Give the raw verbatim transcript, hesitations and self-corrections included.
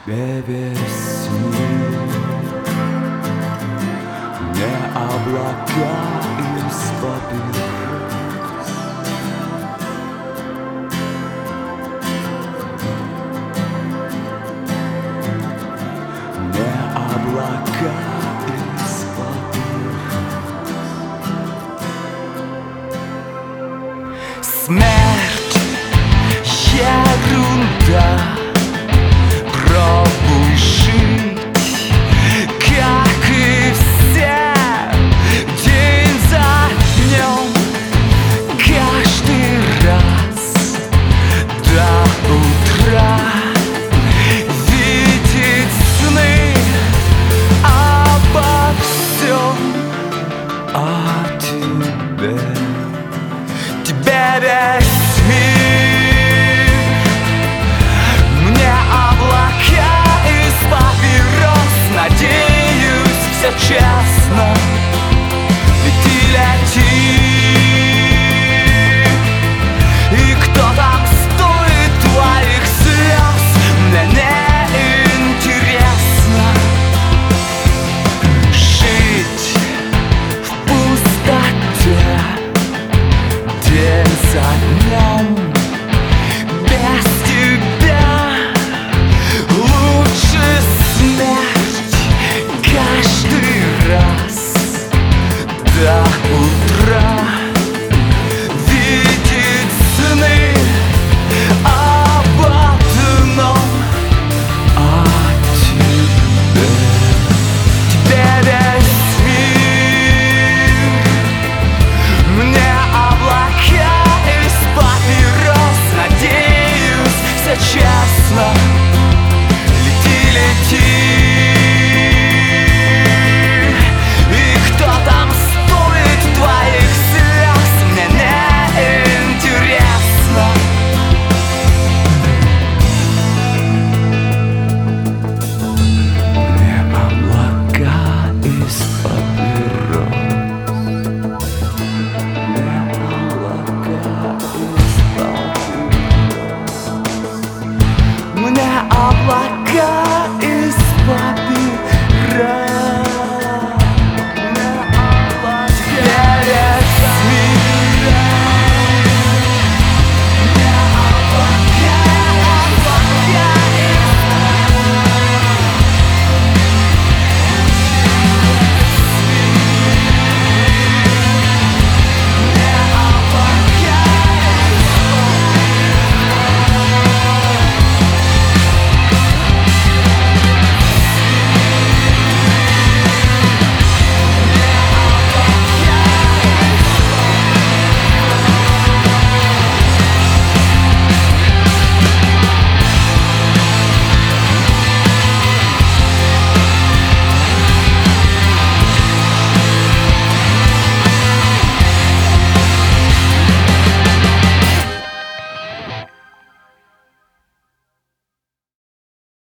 тебе весь мир, не облака из папирос. Не облака из папирос. Смерть — ерунда. Пробуй жить, как и все, день за днем, каждый раз до утра видеть сны обо всем, о тебе, тебе весь мир. Мне облака из папирос, надеюсь, все честно. Лети, лети. И кто там стоит твоих слез, мне не интересно. Жить в пустоте день за днем без тебя. Лучше смерть каждый раз до утра видеть сны об одном, о тебе, тебе весь мир. Мне облака из папирос, надеюсь, все честно. Лети, лети. И кто там стоит твоих слез, мне не интересно. Мне облака из папирос. Мне облака из папирос. Мне облака